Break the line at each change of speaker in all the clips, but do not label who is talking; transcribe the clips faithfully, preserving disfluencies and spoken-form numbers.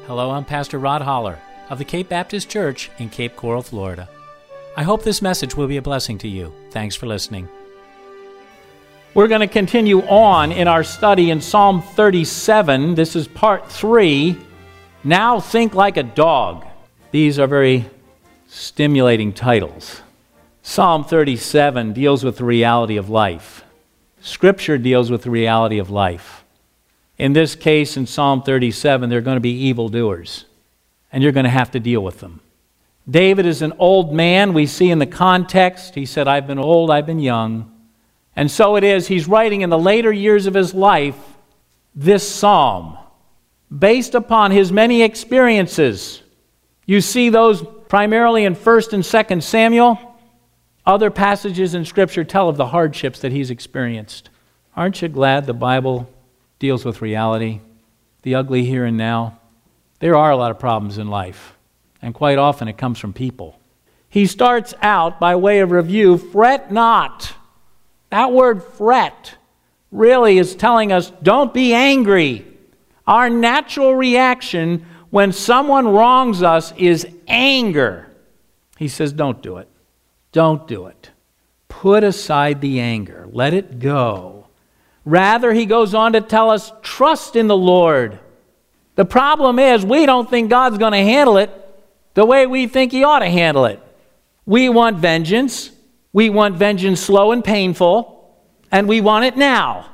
Hello, I'm Pastor Rod Holler of the Cape Baptist Church in Cape Coral, Florida. I hope this message will be a blessing to you. Thanks for listening. We're going to continue on in our study in Psalm thirty-seven. This is part three. Now Think Like a Dog. These are very stimulating titles. Psalm thirty-seven deals with the reality of life. Scripture deals with the reality of life. In this case, in Psalm thirty-seven, they're going to be evildoers, and you're going to have to deal with them. David is an old man. We see in the context, he said, I've been old, I've been young. And so it is, he's writing in the later years of his life this psalm, based upon his many experiences. You see those primarily in First and Second Samuel. Other passages in Scripture tell of the hardships that he's experienced. Aren't you glad the Bible deals with reality, the ugly here and now? There are a lot of problems in life, and quite often it comes from people. He starts out by way of review, fret not. That word fret really is telling us don't be angry. Our natural reaction when someone wrongs us is anger. He says don't do it. Don't do it. Put aside the anger. Let it go. Rather, he goes on to tell us, trust in the Lord. The problem is we don't think God's going to handle it the way we think he ought to handle it. We want vengeance. We want vengeance slow and painful, and we want it now.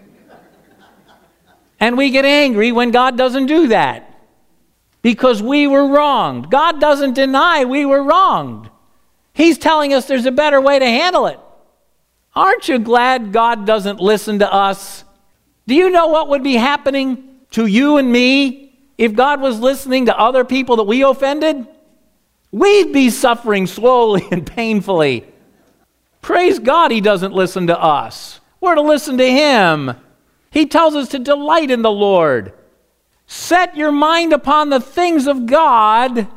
And we get angry when God doesn't do that because we were wronged. God doesn't deny we were wronged. He's telling us there's a better way to handle it. Aren't you glad God doesn't listen to us? Do you know what would be happening to you and me if God was listening to other people that we offended? We'd be suffering slowly and painfully. Praise God he doesn't listen to us. We're to listen to him. He tells us to delight in the Lord. Set your mind upon the things of God.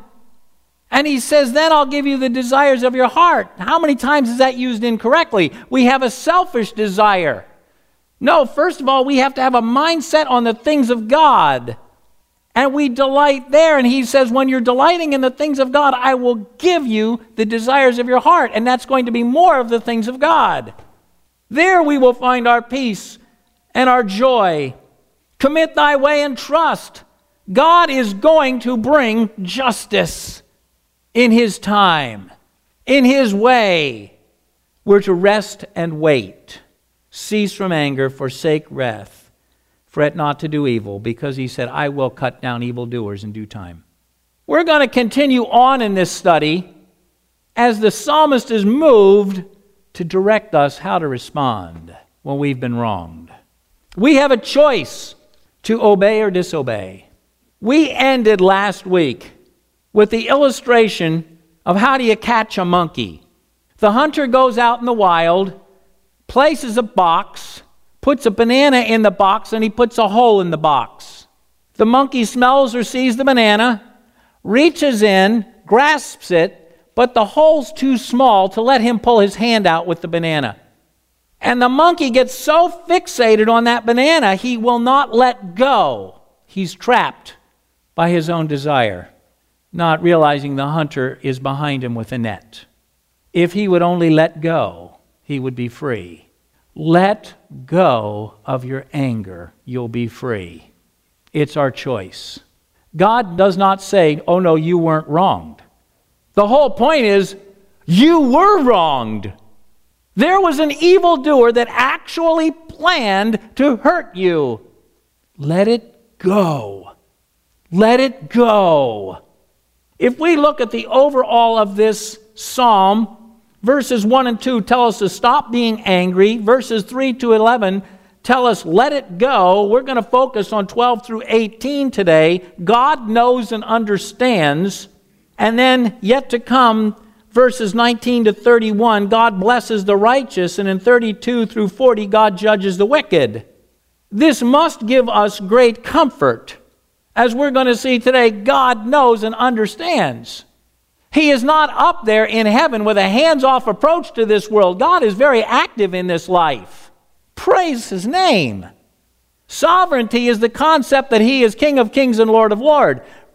And he says, then I'll give you the desires of your heart. How many times is that used incorrectly? We have a selfish desire. No, first of all, we have to have a mindset on the things of God. And we delight there. And he says, when you're delighting in the things of God, I will give you the desires of your heart. And that's going to be more of the things of God. There we will find our peace and our joy. Commit thy way and trust. God is going to bring justice. In his time, in his way, we're to rest and wait. Cease from anger, forsake wrath. Fret not to do evil, because he said, I will cut down evildoers in due time. We're going to continue on in this study as the psalmist is moved to direct us how to respond when we've been wronged. We have a choice to obey or disobey. We ended last week with the illustration of how do you catch a monkey. The hunter goes out in the wild, places a box, puts a banana in the box, and he puts a hole in the box. The monkey smells or sees the banana, reaches in, grasps it, but the hole's too small to let him pull his hand out with the banana. And the monkey gets so fixated on that banana, he will not let go. He's trapped by his own desire, not realizing the hunter is behind him with a net. If he would only let go, he would be free. Let go of your anger, you'll be free. It's our choice. God does not say, oh no, you weren't wronged. The whole point is, you were wronged. There was an evildoer that actually planned to hurt you. Let it go. Let it go. If we look at the overall of this psalm, verses one and two tell us to stop being angry. Verses three to eleven tell us let it go. We're going to focus on twelve through eighteen today. God knows and understands. And then yet to come, verses nineteen to thirty-one, God blesses the righteous. And in thirty-two through forty, God judges the wicked. This must give us great comfort. As we're going to see today, God knows and understands. He is not up there in heaven with a hands-off approach to this world. God is very active in this life. Praise his name. Sovereignty is the concept that he is King of kings and Lord of lords.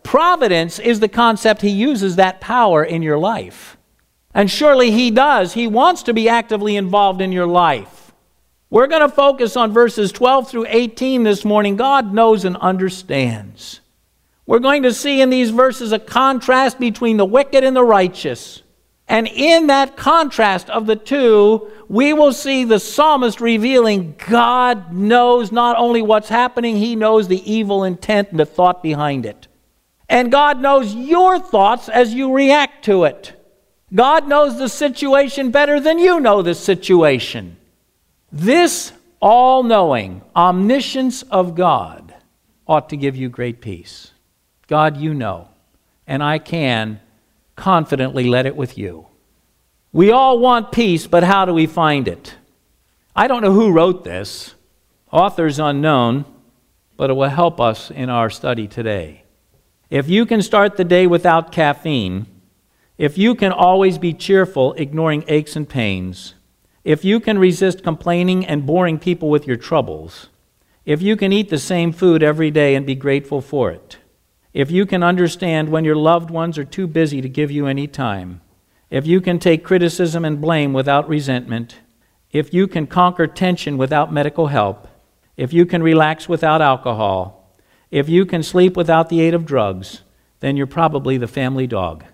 Providence is the concept he uses that power in your life. And surely he does. He wants to be actively involved in your life. We're going to focus on verses twelve through eighteen this morning. God knows and understands. We're going to see in these verses a contrast between the wicked and the righteous. And in that contrast of the two, we will see the psalmist revealing God knows not only what's happening, he knows the evil intent and the thought behind it. And God knows your thoughts as you react to it. God knows the situation better than you know the situation. This all-knowing omniscience of God ought to give you great peace. God, you know, and I can confidently let it with you. We all want peace, but how do we find it? I don't know who wrote this. Author's unknown, but it will help us in our study today. If you can start the day without caffeine, if you can always be cheerful, ignoring aches and pains, if you can resist complaining and boring people with your troubles, if you can eat the same food every day and be grateful for it, if you can understand when your loved ones are too busy to give you any time, if you can take criticism and blame without resentment, if you can conquer tension without medical help, if you can relax without alcohol, if you can sleep without the aid of drugs, then you're probably the family dog.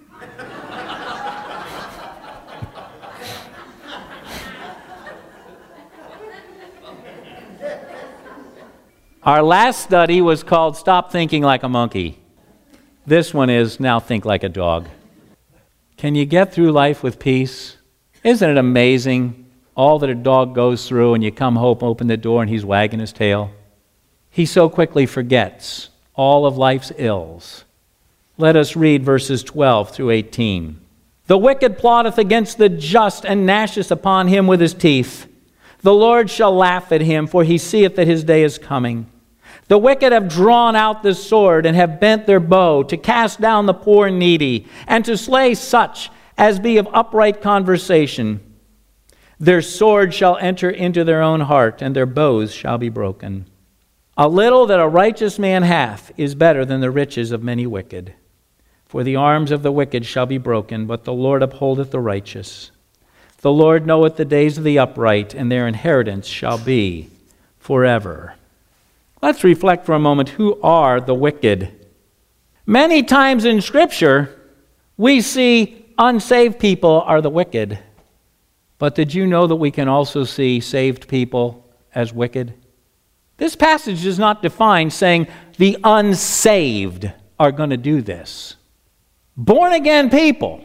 Our last study was called Stop Thinking Like a Monkey. This one is Now Think Like a Dog. Can you get through life with peace? Isn't it amazing all that a dog goes through and you come home, open the door, and he's wagging his tail? He so quickly forgets all of life's ills. Let us read verses twelve through eighteen. The wicked plotteth against the just and gnasheth upon him with his teeth. The Lord shall laugh at him, for he seeth that his day is coming. The wicked have drawn out the sword and have bent their bow to cast down the poor and needy, and to slay such as be of upright conversation. Their sword shall enter into their own heart, and their bows shall be broken. A little that a righteous man hath is better than the riches of many wicked. For the arms of the wicked shall be broken, but the Lord upholdeth the righteous. The Lord knoweth the days of the upright, and their inheritance shall be forever. Let's reflect for a moment, who are the wicked? Many times in Scripture, we see unsaved people are the wicked. But did you know that we can also see saved people as wicked? This passage does not define saying the unsaved are going to do this. Born-again people,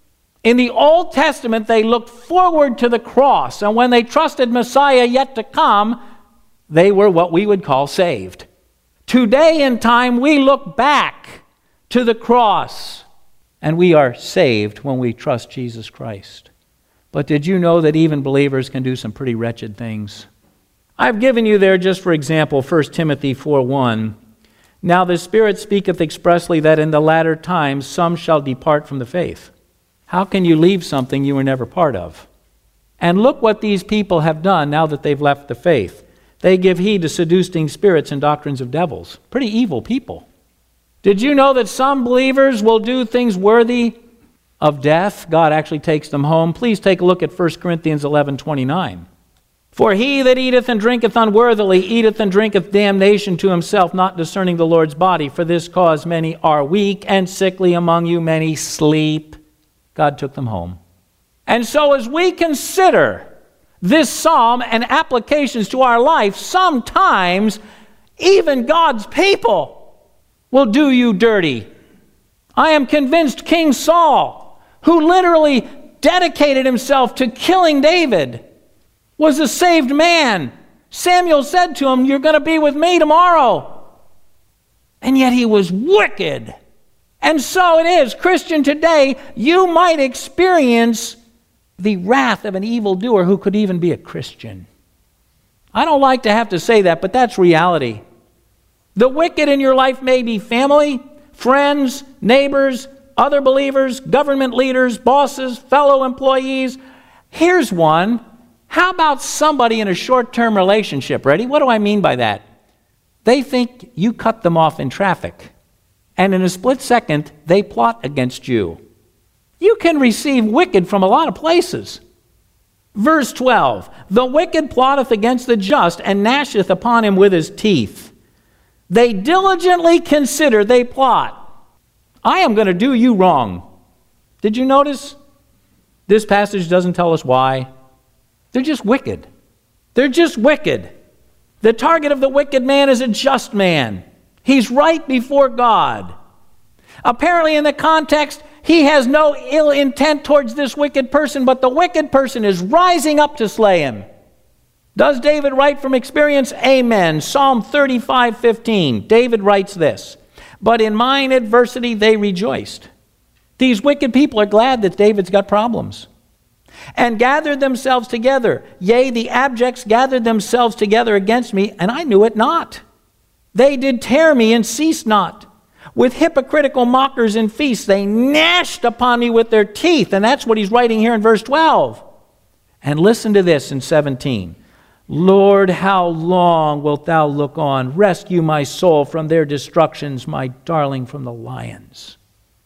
in the Old Testament, they looked forward to the cross, and when they trusted Messiah yet to come, they were what we would call saved. Today in time, we look back to the cross, and we are saved when we trust Jesus Christ. But did you know that even believers can do some pretty wretched things? I've given you there, just for example, First Timothy four one. Now the Spirit speaketh expressly that in the latter times some shall depart from the faith. How can you leave something you were never part of? And look what these people have done now that they've left the faith. They give heed to seducing spirits and doctrines of devils. Pretty evil people. Did you know that some believers will do things worthy of death? God actually takes them home. Please take a look at First Corinthians eleven twenty-nine. For he that eateth and drinketh unworthily eateth and drinketh damnation to himself, not discerning the Lord's body. For this cause many are weak, and sickly among you many sleep. God took them home. And so as we consider this psalm and applications to our life, sometimes even God's people will do you dirty. I am convinced King Saul, who literally dedicated himself to killing David, was a saved man. Samuel said to him, "You're going to be with me tomorrow." And yet he was wicked. And so it is, Christian, today, you might experience the wrath of an evildoer who could even be a Christian. I don't like to have to say that, but that's reality. The wicked in your life may be family, friends, neighbors, other believers, government leaders, bosses, fellow employees. Here's one. How about somebody in a short-term relationship? Ready? What do I mean by that? They think you cut them off in traffic. and in a split second, they plot against you. You can receive wicked from a lot of places. Verse twelve, the wicked plotteth against the just, and gnasheth upon him with his teeth. They diligently consider, they plot. I am going to do you wrong. Did you notice? This passage doesn't tell us why. They're just wicked. They're just wicked. The target of the wicked man is a just man. He's right before God. Apparently in the context, he has no ill intent towards this wicked person, but the wicked person is rising up to slay him. Does David write from experience? Amen. Psalm thirty-five fifteen. David writes this, but in mine adversity they rejoiced. These wicked people are glad that David's got problems. And gathered themselves together. Yea, the abjects gathered themselves together against me, and I knew it not. They did tear me and ceased not. With hypocritical mockers and feasts, they gnashed upon me with their teeth. And that's what he's writing here in verse twelve. And listen to this in seventeen. Lord, how long wilt thou look on? Rescue my soul from their destructions, my darling from the lions.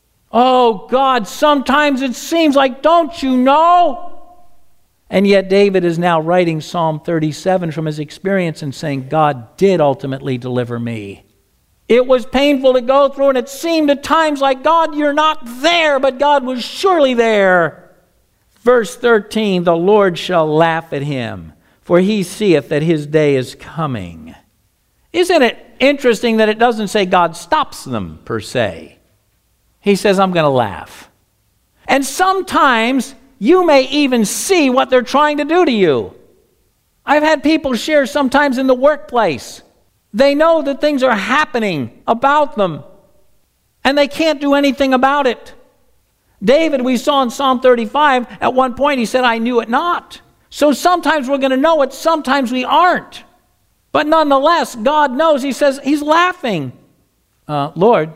Oh God, sometimes it seems like, don't you know? And yet David is now writing Psalm thirty-seven from his experience and saying, God did ultimately deliver me. It was painful to go through, and it seemed at times like, God, you're not there, but God was surely there. Verse thirteen, the Lord shall laugh at him, for he seeth that his day is coming. Isn't it interesting that it doesn't say God stops them, per se? He says, I'm going to laugh. And sometimes you may even see what they're trying to do to you. I've had people share sometimes in the workplace. They know that things are happening about them, and they can't do anything about it. David, we saw in Psalm thirty-five, at one point he said, I knew it not. So sometimes we're going to know it, sometimes we aren't. But nonetheless, God knows. He says, he's laughing. Uh, Lord,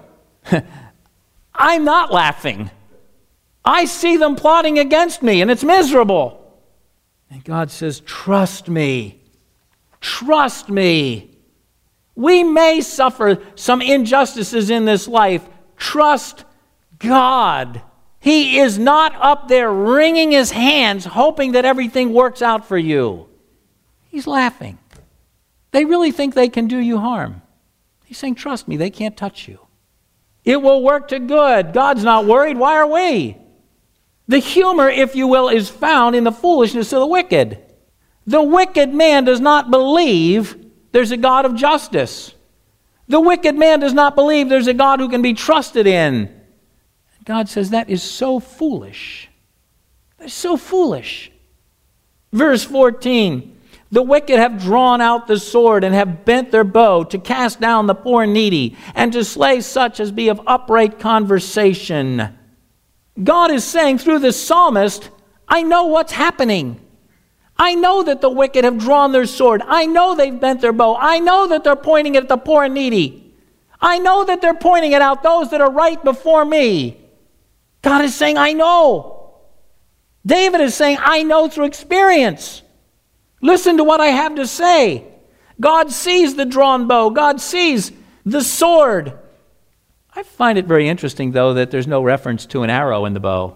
I'm not laughing. I see them plotting against me, and it's miserable. And God says, trust me. Trust me. We may suffer some injustices in this life. Trust God. He is not up there wringing his hands, hoping that everything works out for you. He's laughing. They really think they can do you harm. He's saying, trust me, they can't touch you. It will work to good. God's not worried. Why are we? The humor, if you will, is found in the foolishness of the wicked. The wicked man does not believe there's a God of justice. The wicked man does not believe there's a God who can be trusted in. God says that is so foolish. That is so foolish. Verse fourteen. The wicked have drawn out the sword and have bent their bow to cast down the poor and needy and to slay such as be of upright conversation. God is saying through the psalmist, I know what's happening. I know that the wicked have drawn their sword. I know they've bent their bow. I know that they're pointing it at the poor and needy. I know that they're pointing it out those that are right before me. God is saying, I know. David is saying, I know through experience. Listen to what I have to say. God sees the drawn bow. God sees the sword. I find it very interesting, though, that there's no reference to an arrow in the bow,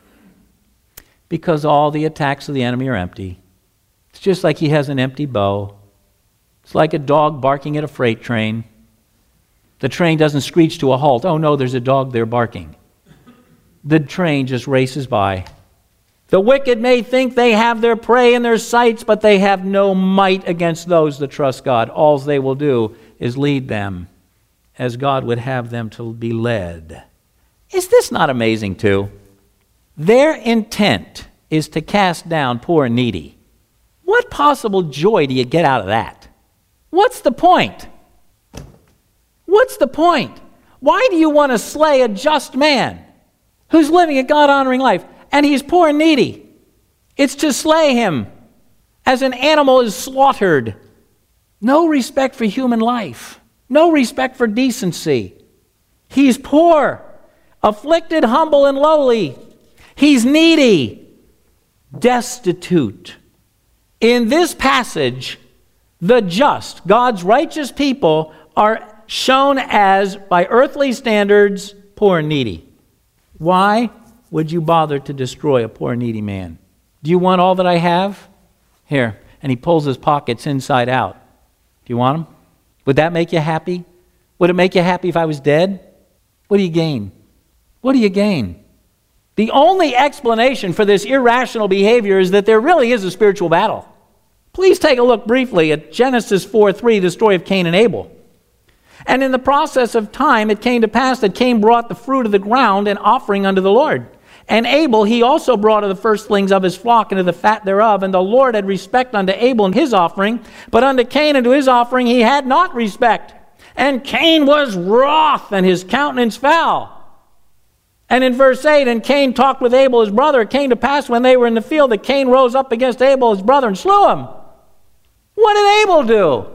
because all the attacks of the enemy are empty. It's just like he has an empty bow. It's like a dog barking at a freight train. The train doesn't screech to a halt. Oh, no, there's a dog there barking. The train just races by. The wicked may think they have their prey in their sights, but they have no might against those that trust God. All they will do is lead them as God would have them to be led. Is this not amazing too? Their intent is to cast down poor and needy. What possible joy do you get out of that? What's the point? What's the point? Why do you want to slay a just man who's living a God-honoring life? And he's poor and needy. It's to slay him as an animal is slaughtered. No respect for human life. No respect for decency. He's poor, afflicted, humble, and lowly. He's needy, destitute. In this passage, the just, God's righteous people, are shown as, by earthly standards, poor and needy. Why would you bother to destroy a poor and needy man? Do you want all that I have? Here. And he pulls his pockets inside out. Do you want them? Would that make you happy? Would it make you happy if I was dead? What do you gain? What do you gain? The only explanation for this irrational behavior is that there really is a spiritual battle. Please take a look briefly at Genesis four three, the story of Cain and Abel. And in the process of time, it came to pass that Cain brought the fruit of the ground an offering unto the Lord. And Abel, he also brought of the firstlings of his flock and of the fat thereof. And the Lord had respect unto Abel and his offering, but unto Cain and to his offering he had not respect. And Cain was wroth, and his countenance fell. And in verse eight, and Cain talked with Abel his brother. It came to pass when they were in the field that Cain rose up against Abel his brother and slew him. What did Abel do?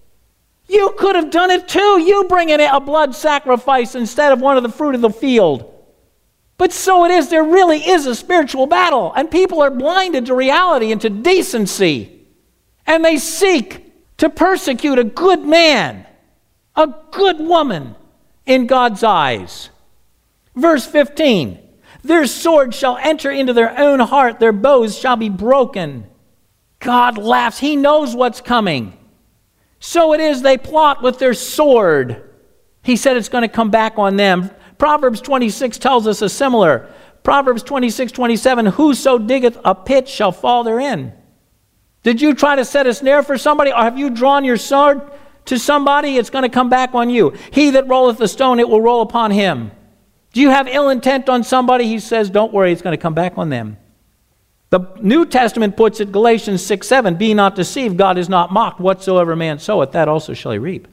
You could have done it too. You bring in a blood sacrifice instead of one of the fruit of the field. But so it is, there really is a spiritual battle. And people are blinded to reality and to decency. And they seek to persecute a good man, a good woman in God's eyes. Verse fifteen, their sword shall enter into their own heart, their bows shall be broken. God laughs. He knows what's coming. So it is they plot with their sword. He said it's going to come back on them. Proverbs twenty-six tells us a similar. Proverbs twenty-six twenty-seven, whoso diggeth a pit shall fall therein. Did you try to set a snare for somebody, or have you drawn your sword to somebody? It's going to come back on you. He that rolleth the stone, it will roll upon him. Do you have ill intent on somebody? He says, don't worry, it's going to come back on them. The New Testament puts it, Galatians six seven, be not deceived, God is not mocked. Whatsoever man soweth, that also shall he reap.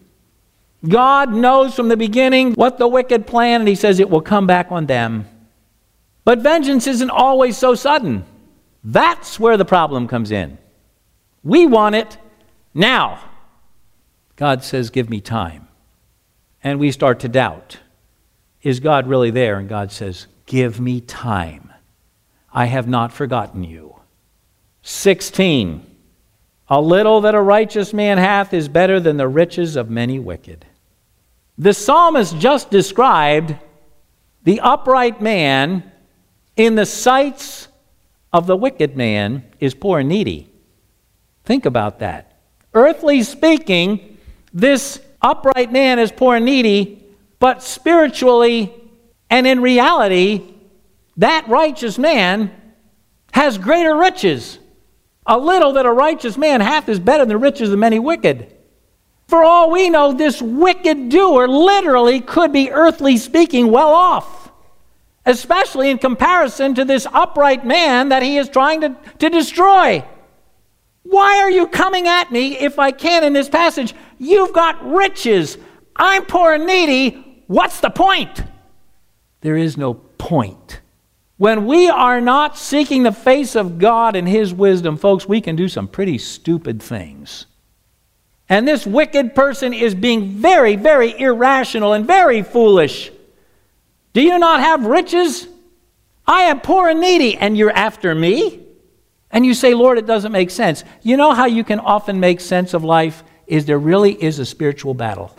God knows from the beginning what the wicked plan, and he says it will come back on them. But vengeance isn't always so sudden. That's where the problem comes in. We want it now. God says, give me time. And we start to doubt. Is God really there? And God says, give me time. I have not forgotten you. sixteen. A little that a righteous man hath is better than the riches of many wicked. The psalmist just described the upright man in the sights of the wicked man is poor and needy. Think about that. Earthly speaking, this upright man is poor and needy, but spiritually and in reality, that righteous man has greater riches. A little that a righteous man hath is better than the riches of many wicked. For all we know, this wicked doer literally could be, earthly speaking, well off, especially in comparison to this upright man that he is trying to, to destroy. Why are you coming at me if I can in this passage? You've got riches. I'm poor and needy. What's the point? There is no point. When we are not seeking the face of God and his wisdom, folks, we can do some pretty stupid things. And this wicked person is being very, very irrational and very foolish. Do you not have riches? I am poor and needy, and you're after me? And you say, Lord, it doesn't make sense. You know how you can often make sense of life? Is there really is a spiritual battle.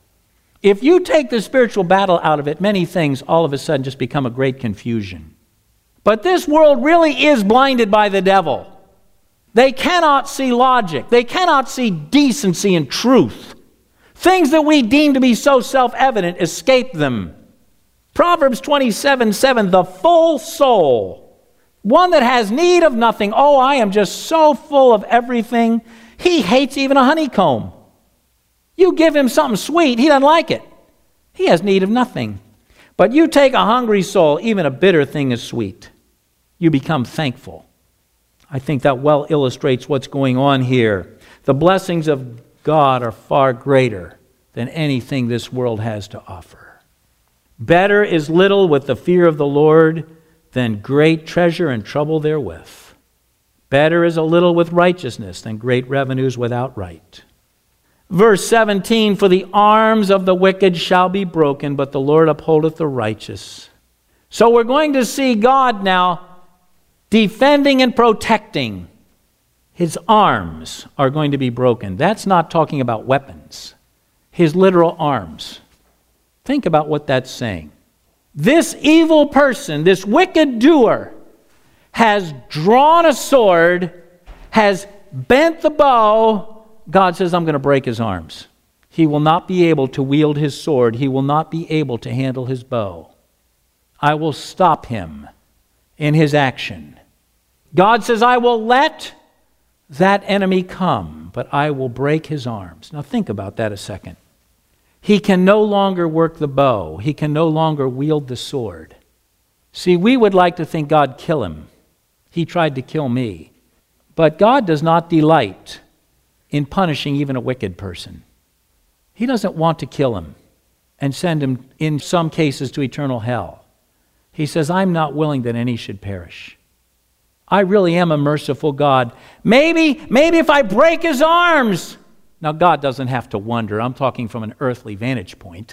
If you take the spiritual battle out of it, many things all of a sudden just become a great confusion. But this world really is blinded by the devil. They cannot see logic. They cannot see decency and truth. Things that we deem to be so self-evident escape them. Proverbs twenty-seven seven, the full soul, one that has need of nothing. Oh, I am just so full of everything. He hates even a honeycomb. You give him something sweet, he doesn't like it. He has need of nothing. But you take a hungry soul, even a bitter thing is sweet. You become thankful. I think that well illustrates what's going on here. The blessings of God are far greater than anything this world has to offer. Better is little with the fear of the Lord than great treasure and trouble therewith. Better is a little with righteousness than great revenues without right. Verse seventeen, for the arms of the wicked shall be broken, but the Lord upholdeth the righteous. So we're going to see God now defending and protecting. His arms are going to be broken. That's not talking about weapons. his literal arms. Think about what that's saying. This evil person, this wicked doer, has drawn a sword, has bent the bow. God says, I'm going to break his arms. He will not be able to wield his sword. He will not be able to handle his bow. I will stop him in his action. God says, I will let that enemy come, but I will break his arms. Now think about that a second. He can no longer work the bow. He can no longer wield the sword. See, we would like to think God kill him. He tried to kill me. But God does not delight in punishing even a wicked person. He doesn't want to kill him and send him, in some cases, to eternal hell. He says, I'm not willing that any should perish. I really am a merciful God. Maybe, maybe if I break his arms. Now, God doesn't have to wonder. I'm talking from an earthly vantage point.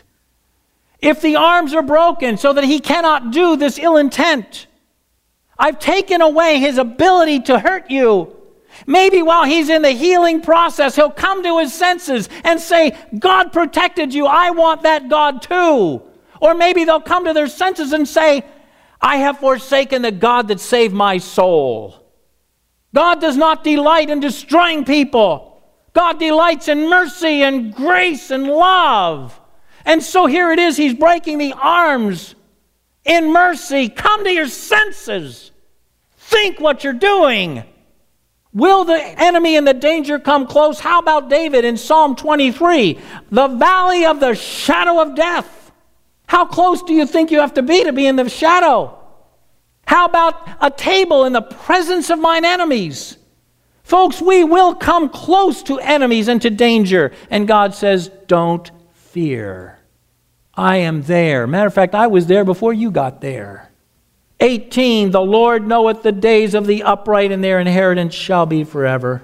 If the arms are broken so that he cannot do this ill intent, I've taken away his ability to hurt you. Maybe while he's in the healing process, he'll come to his senses and say, God protected you. I want that God too. Or maybe they'll come to their senses and say, I have forsaken the God that saved my soul. God does not delight in destroying people. God delights in mercy and grace and love. And so here it is, he's breaking the arms in mercy. Come to your senses. Think what you're doing. Will the enemy and the danger come close? How about David in Psalm twenty-three? The valley of the shadow of death. How close do you think you have to be to be in the shadow? How about a table in the presence of mine enemies? Folks, we will come close to enemies and to danger. And God says, don't fear. I am there. Matter of fact, I was there before you got there. eighteen, the Lord knoweth the days of the upright, and their inheritance shall be forever.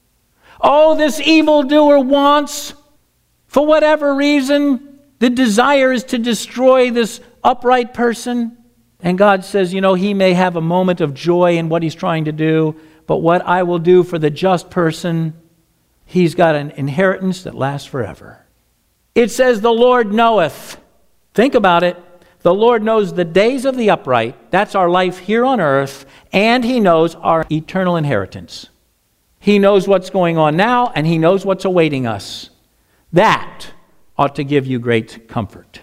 Oh, this evildoer wants, for whatever reason, the desire is to destroy this upright person. And God says, you know, he may have a moment of joy in what he's trying to do, but what I will do for the just person, he's got an inheritance that lasts forever. It says, the Lord knoweth. Think about it. The Lord knows the days of the upright. That's our life here on earth. And he knows our eternal inheritance. He knows what's going on now, and he knows what's awaiting us. That ought to give you great comfort.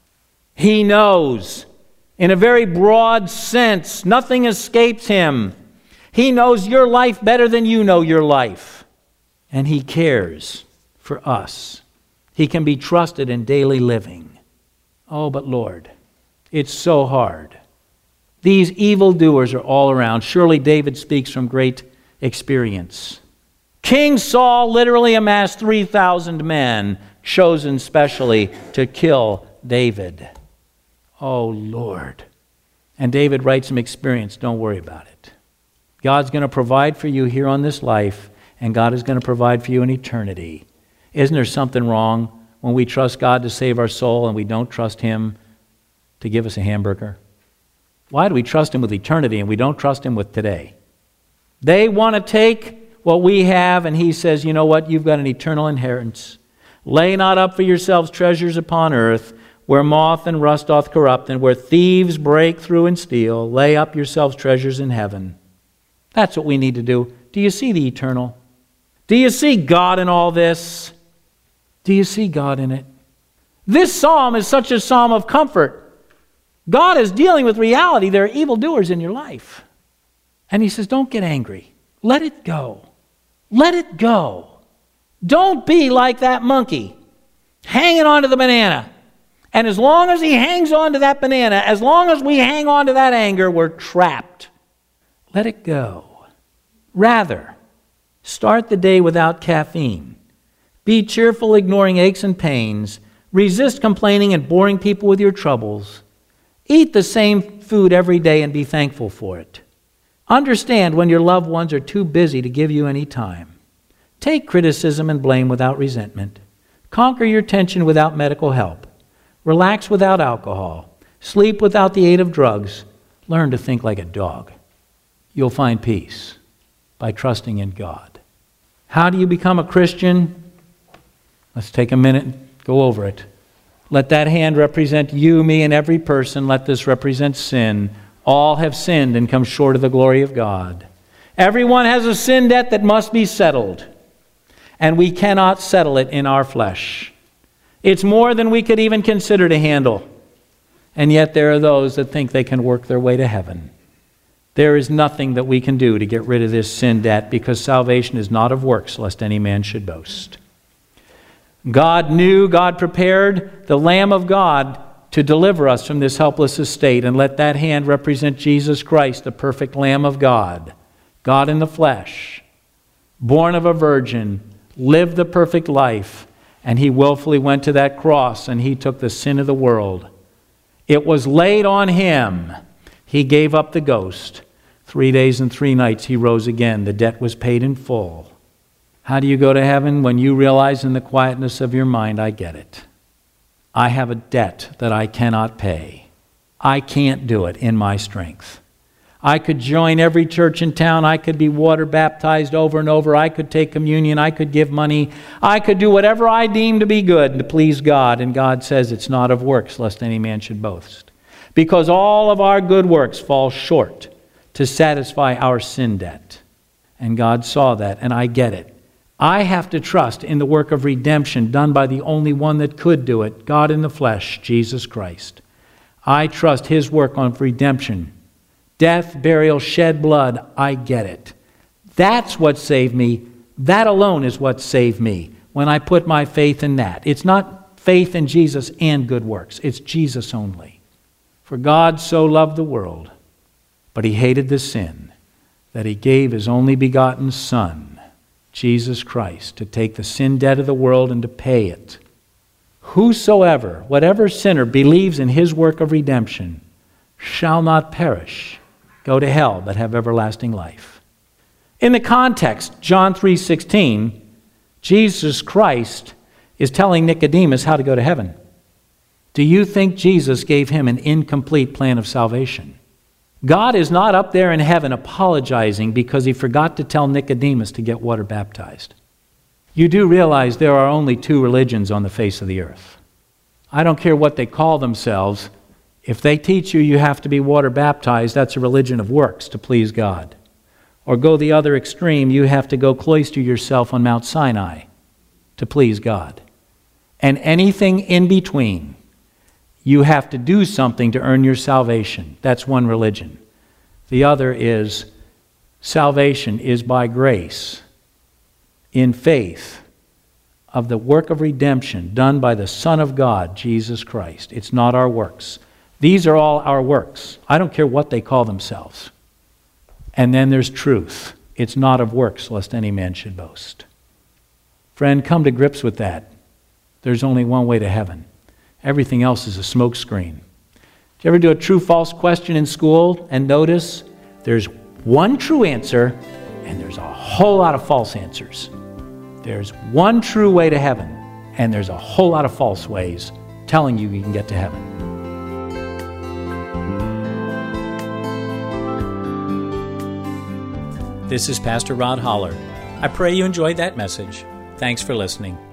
He knows. In a very broad sense, nothing escapes him. He knows your life better than you know your life. And he cares for us. He can be trusted in daily living. Oh, but Lord, it's so hard. These evildoers are all around. Surely David speaks from great experience. King Saul literally amassed three thousand men, chosen specially to kill David. Oh, Lord. And David writes from experience, don't worry about it. God's going to provide for you here on this life, and God is going to provide for you in eternity. Isn't there something wrong when we trust God to save our soul and we don't trust him to give us a hamburger? Why do we trust him with eternity and we don't trust him with today? They want to take what we have, and he says, you know what? You've got an eternal inheritance. Lay not up for yourselves treasures upon earth, where moth and rust doth corrupt, and where thieves break through and steal. Lay up yourselves treasures in heaven. That's what we need to do. Do you see the eternal? Do you see God in all this? Do you see God in it? This psalm is such a psalm of comfort. God is dealing with reality. There are evildoers in your life. And he says, don't get angry. Let it go. Let it go. Don't be like that monkey hanging on to the banana. And as long as he hangs on to that banana, as long as we hang on to that anger, we're trapped. Let it go. Rather, start the day without caffeine. Be cheerful, ignoring aches and pains. Resist complaining and boring people with your troubles. Eat the same food every day and be thankful for it. Understand when your loved ones are too busy to give you any time. Take criticism and blame without resentment. Conquer your tension without medical help. Relax without alcohol. Sleep without the aid of drugs. Learn to think like a dog. You'll find peace by trusting in God. How do you become a Christian? Let's take a minute and Go over it. Let that hand represent you, me, and every person. Let this represent sin. All have sinned and come short of the glory of God. Everyone has a sin debt that must be settled, and we cannot settle it in our flesh. It's more than we could even consider to handle. And yet there are those that think they can work their way to heaven. There is nothing that we can do to get rid of this sin debt, because salvation is not of works, lest any man should boast. God knew, God prepared the Lamb of God to deliver us from this helpless estate, and let that hand represent Jesus Christ, the perfect Lamb of God, God in the flesh, born of a virgin, lived the perfect life, and he willfully went to that cross and he took the sin of the world. It was laid on him. He gave up the ghost. Three days and three nights he rose again. The debt was paid in full. How do you go to heaven? When you realize in the quietness of your mind, I get it. I have a debt that I cannot pay. I can't do it in my strength. I could join every church in town. I could be water baptized over and over. I could take communion. I could give money. I could do whatever I deem to be good to please God. And God says it's not of works, lest any man should boast. Because all of our good works fall short to satisfy our sin debt. And God saw that, and I get it. I have to trust in the work of redemption done by the only one that could do it, God in the flesh, Jesus Christ. I trust his work on redemption. Death, burial, shed blood, I get it. That's what saved me. That alone is what saved me when I put my faith in that. It's not faith in Jesus and good works. It's Jesus only. For God so loved the world, but he hated the sin, that he gave his only begotten Son, Jesus Christ, to take the sin debt of the world and to pay it. Whosoever, whatever sinner believes in his work of redemption, shall not perish, go to hell, but have everlasting life. In the context, John three sixteen, Jesus Christ is telling Nicodemus how to go to heaven. Do you think Jesus gave him an incomplete plan of salvation? God is not up there in heaven apologizing because he forgot to tell Nicodemus to get water baptized. You do realize there are only two religions on the face of the earth. I don't care what they call themselves. If they teach you you have to be water baptized, that's a religion of works to please God. Or go the other extreme, you have to go cloister yourself on Mount Sinai to please God. And anything in between, you have to do something to earn your salvation. That's one religion. The other is salvation is by grace, in faith, of the work of redemption done by the Son of God, Jesus Christ. It's not our works. These are all our works. I don't care what they call themselves. And then there's truth. It's not of works, lest any man should boast. Friend, come to grips with that. There's only one way to heaven. Everything else is a smoke screen. Did you ever do a true-false question in school and notice there's one true answer and there's a whole lot of false answers? There's one true way to heaven and there's a whole lot of false ways telling you you can get to heaven. This is Pastor Rod Holler. I pray you enjoyed that message. Thanks for listening.